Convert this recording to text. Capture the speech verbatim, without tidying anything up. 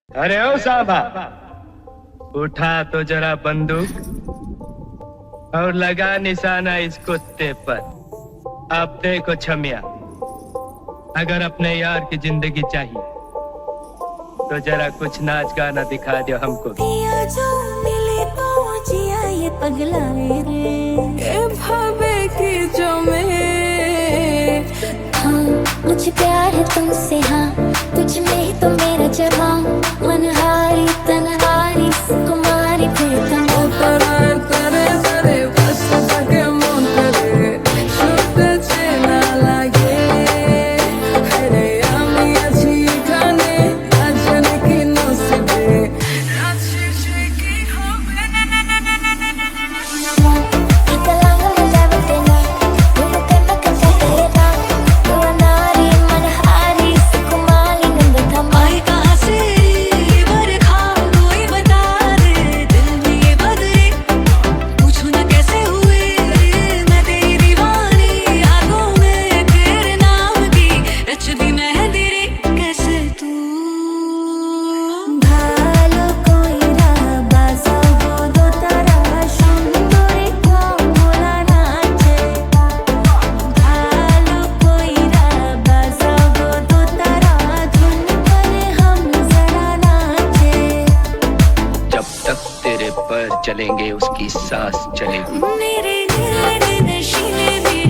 अरे ओ साहबा, उठा तो जरा बंदूक और लगा निशाना इस कुत्ते पर। अब देखो छमिया, अगर अपने यार की जिंदगी चाहिए तो जरा कुछ नाच गाना दिखा दो हमको। पिया जो मिले तो जिया ये पगलाए रे, ये भावे की जो मैं। हाँ मुझे प्यार है तुमसे, हाँ तुझ में ही तो मेरा जवां। मनहारी तनहारी सुकुमारी प्रीतम करे करे बस सके मन करे शुद्ध चेना लागे। अरे আমি আছি এখানে আজনে কি নসিবে আছি সে কি হবে। ইতালাঙ্গ মজাবতে না মুঝে কেন কথা कहना तू नारी मनहारी सुकुमारी नंदता आई कहां से बरखा कोई बता दे दिल में ये बदले पूछो ना कैसे हुए मैं तेरी दीवानी आगों में तेरे नाम की रच दी मेहंदी रे कैसे तू ভালো কইরা বাজাবো দোতারা সুন্দরী কমলা নাচে। ভালো কইরা বাজাবো দোতারা ধুন করে हम जरा नाचे। जब तक तेरे पर चलेंगे उसकी सांस चलेगी। मेरे दिल में नशीले भी